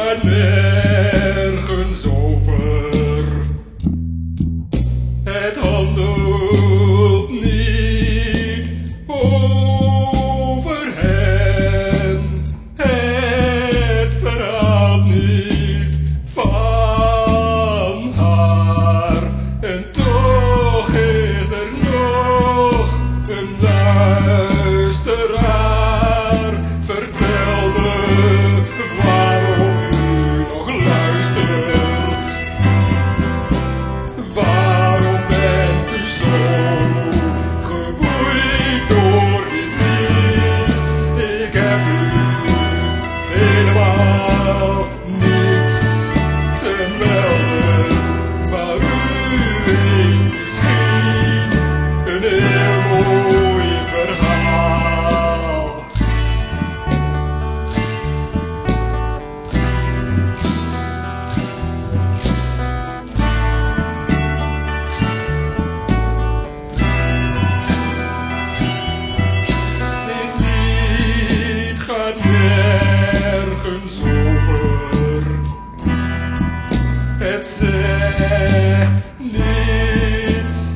gaat nergens over. Het handelt niet over hen. Het verhaalt niet van haar. En toch is er nog een luisteraar. Vertel me waarom u nog luistert. Waarom bent u zo geboeid door dit lied? Ik heb u helemaal niets te melden, maar u heeft misschien een heel mooi verhaal. Gaat nergens over. Het zegt niets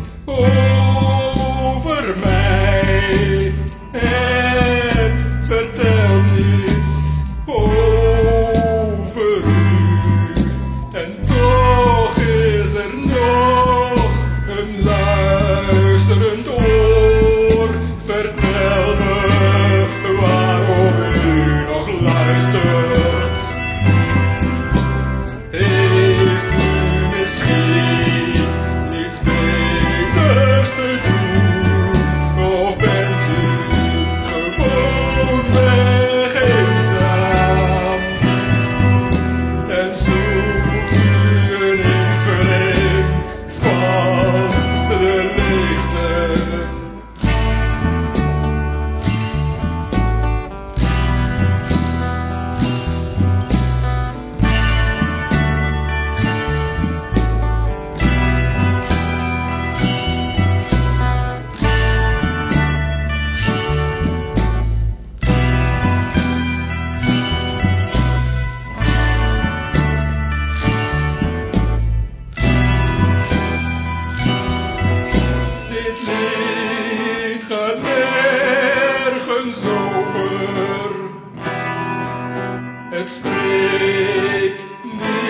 over mij. Het vertelt niets over u. En toch is er nog een luisterend oor. Vertel me waarom u nog luistert. Heeft u misschien niets beters te doen? Of bent u gewoon weg eenzaam? En zoekt u een invulling van de leegte? Dit lied gaat nergens over. Het spreekt niet